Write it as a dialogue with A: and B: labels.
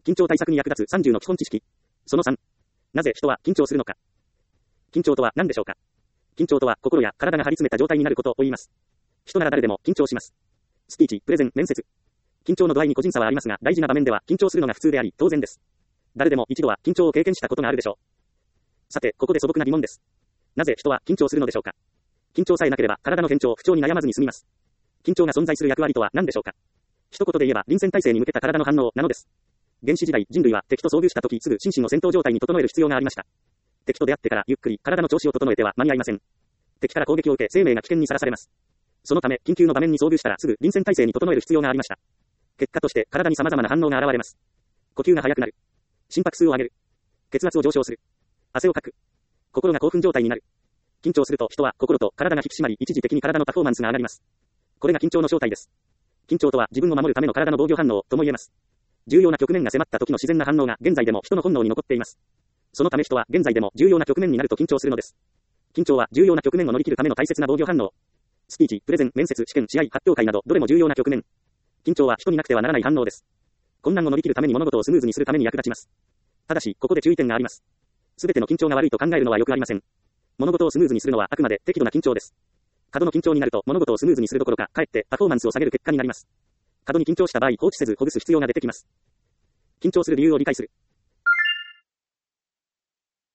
A: 緊張対策に役立つ30の基本知識。その3。なぜ人は緊張するのか。緊張とは何でしょうか。緊張とは心や体が張り詰めた状態になることを言います。人なら誰でも緊張します。スピーチ、プレゼン、面接。緊張の度合いに個人差はありますが、大事な場面では緊張するのが普通であり、当然です。誰でも一度は緊張を経験したことがあるでしょう。さて、ここで素朴な疑問です。なぜ人は緊張するのでしょうか。緊張さえなければ体の不調に悩まずに済みます。緊張が存在する役割とは何でしょうか。一言で言えば臨戦態勢に向けた体の反応なのです。原始時代、人類は敵と遭遇した時すぐ心身の戦闘状態に整える必要がありました。敵と出会ってからゆっくり体の調子を整えては間に合いません。敵から攻撃を受け生命が危険にさらされます。そのため緊急の場面に遭遇したらすぐ臨戦態勢に整える必要がありました。結果として体に様々な反応が現れます。呼吸が速くなる。心拍数を上げる。血圧を上昇する。汗をかく。心が興奮状態になる。緊張すると人は心と体が引き締まり一時的に体のパフォーマンスが上がります。これが緊張の正体です。緊張とは自分を守るための体の防御反応とも言えます。重要な局面が迫った時の自然な反応が現在でも人の本能に残っています。そのため人は現在でも重要な局面になると緊張するのです。緊張は重要な局面を乗り切るための大切な防御反応。スピーチ、プレゼン、面接、試験、試合、発表会などどれも重要な局面。緊張は人になくてはならない反応です。困難を乗り切るために物事をスムーズにするために役立ちます。ただし、ここで注意点があります。すべての緊張が悪いと考えるのはよくありません。物事をスムーズにするのはあくまで適度な緊張です。過度の緊張になると物事をスムーズにするどころか、かえってパフォーマンスを下げる結果になります。過度に緊張した場合、放置せずほぐす必要が出てきます。緊張する理由を理解する。